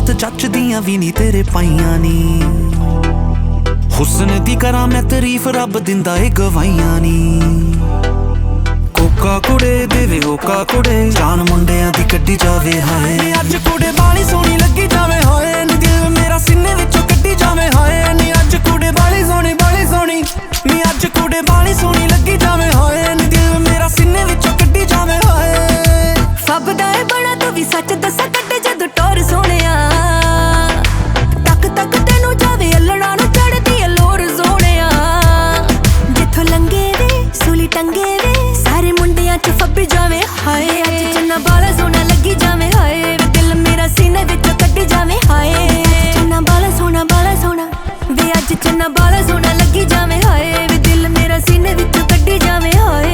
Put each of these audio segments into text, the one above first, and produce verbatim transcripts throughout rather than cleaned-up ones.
ਹੱਥ ਚੱਚਦੀਆਂ ਵੀ ਨੀ ਤੇਰੇ ਪਾਈਆਂ ਨੀ। ਹੁਸਨ ਦੀ ਕਰਾਂ ਮੈਂ ਤਾਰੀਫ ਰੱਬ ਦਿੰਦਾ ਏ ਗਵਾਈਆਂ ਨੀ। ਕੋਕਾ ਕੁੜੇ ਦੇਵੇ ਹੋਕਾ ਕੁੜੇ ਜਾਨ ਮੁੰਡਿਆਂ ਦੀ ਕੱਢੀ ਜਾਵੇ ਹਾਏ। ਅੱਜ ਕੁੜੇ ਬਾਲੀ ਸੋਹਣੀ ਲੱਗੀ ਜਾਵੇ ਹਾਏ ਨੀ ਦਿਲ ਮੇਰਾ ਸੀਨੇ ਵਿੱਚੋਂ ਕੱਢੀ ਜਾਵੇ ਹਾਏ ਨੀ। ਅੱਜ ਕੁੜੇ ਬਾਲੀ ਸੋਹਣੀ ਬਾਲੀ ਸੋਹਣੀ ਨੀ ਅੱਜ ਕੁੜੇ ਬਾਲੀ ਸੋਹਣੀ ਲੱਗੀ ਜਾਵੇ ਹਾਏ ਨੀ ਦਿਲ ਮੇਰਾ ਸੀਨੇ ਵਿੱਚੋਂ ਕੱਢੀ ਜਾਵੇ ਹਾਏ। ਫੱਬਦਾ ਏ ਬੜਾ ਤੂੰ ਵੀ ਸੱਚ ਦੱਸਾਂ ਕੱਢੇ ਜਦੋਂ ਟੋਰ ਸੋਹਣਿਆ। ਤੱਕ ਤੱਕ ਤੈਨੂੰ ਜਾਵੇ ਅਲੜਾ ਨੂੰ ਚੜਦੀ ਏ ਲੋਰ ਸੋਹਣਿਆ। ਜਿੱਥੋਂ ਲੰਗੇ ਵੇ ਸੂਲੀ ਟੰਗੇ ਵੇ ਸਾਰੇ ਮੁੰਡਿਆਂ ਚ ਫੱਬੀ ਜਾਵੇ ਹਾਏ। ਅੱਜ ਚੰਨਾ ਬਾਲਾ ਸੋਹਣਾ ਲੱਗੀ ਜਾਵੇ ਹਾਏ ਵੇ ਦਿਲ ਮੇਰਾ ਸੀਨੇ ਵਿੱਚੋਂ ਕੱਢੀ ਜਾਵੇ ਹਾਏ। ਚੰਨਾ ਬਾਲਾ ਸੋਹਣਾ ਬਾਲਾ ਸੋਹਣਾ ਵੇ ਅੱਜ ਚੰਨਾ ਬਾਲਾ ਸੋਹਣਾ ਲੱਗੀ ਜਾਵੇ ਹਾਏ ਵੇ ਦਿਲ ਮੇਰਾ ਸੀਨੇ ਵਿੱਚੋਂ ਕੱਢੀ ਜਾਵੇ ਹਾਏ।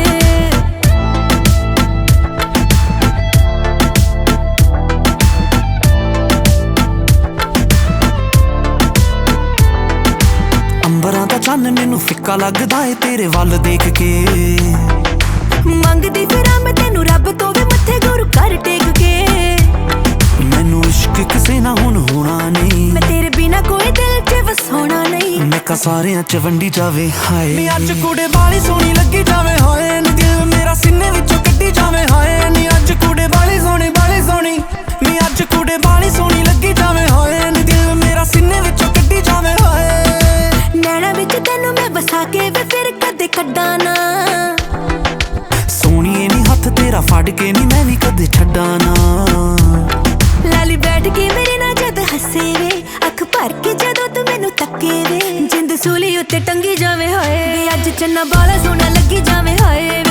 ਅੰਬਰਾਂ ਦਾ ਚੰਨ ਮੈਨੂੰ ਫਿੱਕਾ ਲੱਗਦਾ ਏ ਤੇਰੇ ਵੱਲ ਦੇਖ ਕੇ। ਮੰਗਦੀ ਫਿਰਾਂ ਮੈਂ ਤੈਨੂੰ ਰੱਬ ਤੋਂ ਵੀ ਮੱਥੇ ਗੁਰੂ ਕਰ ਟੇਕ ਕੇ। ਮੈਨੂੰ ਇਸ਼ਕ ਕਿਸੇ ਨਾ ਹੁਣ ਹੋਣਾ ਨਹੀਂ। ਮੈਂ ਤੇਰੇ ਬਿਨਾ ਕੋਈ ਦਿਲ ਚ ਵਸਾਉਣਾ ਨਹੀਂ। ਮੈਂ ਕਾ ਸਾਰਿਆਂ ਚ ਵੰਡੀ ਜਾਵੇ ਹਾਏ ਨੀ। ਅੱਜ ਕੁੜੇ ਬਾਲੀ ਸੋਹਣੀ ਲੱਗੀ ਜਾਵੇ ਹਾਏ ਨੀ ਦਿਲ ਮੇਰਾ ਸੀਨੇ ਵਿੱਚੋਂ ਕੱਢੀ ਜਾਵੇ ਹਾਏ ਨੀ। ਅੱਜ ਕੁੜੇ ਬਾਲੀ ਸੋਹਣੀ ਬਾਲੀ ਸੋਹਣੀ ਨੀ ਅੱਜ ਕੁੜੇ ਬਾਲੀ ਸੋਹਣੀ ਲੱਗੀ ਜਾਵੇ ਹਾਏ ਨੀ ਦਿਲ ਮੇਰਾ ਸੀਨੇ ਵਿੱਚੋਂ ਕੱਢੀ ਜਾਵੇ ਹਾਏ। ਨੈਣਾ ਵਿੱਚ ਤੈਨੂੰ ਮੈਂ ਵਸਾ ਕੇ ਵੇ ਫਿਰ ਕਦੇ ਕੱਢਾਂ ਨਾ। ਸੋਹਣੀਏ ਨੀ ਹੱਥ ਤੇਰਾ ਫੜ ਕੇ ਨੀ ਮੈਂ ਵੀ ਕਦੇ ਛੱਡਾਂ ਨਾ। ਲਾਲੀ ਬੈਠ ਕੇ ਮੇਰੇ ਨਾਲ ਜਦ ਹੱਸੇ ਵੇ ਅੱਖ ਭਰ ਕੇ ਜਦੋਂ ਤੂੰ ਮੈਨੂੰ ਤੱਕੇ ਵੇ ਜਿੰਦ ਸੂਲੀ ਉੱਤੇ ਟੰਗੀ ਜਾਵੇ ਹਾਏ। ਅੱਜ ਚੰਨਾ ਬਾਲਾ ਸੋਹਣਾ ਲੱਗੀ ਜਾਵੇ ਹਾਏ।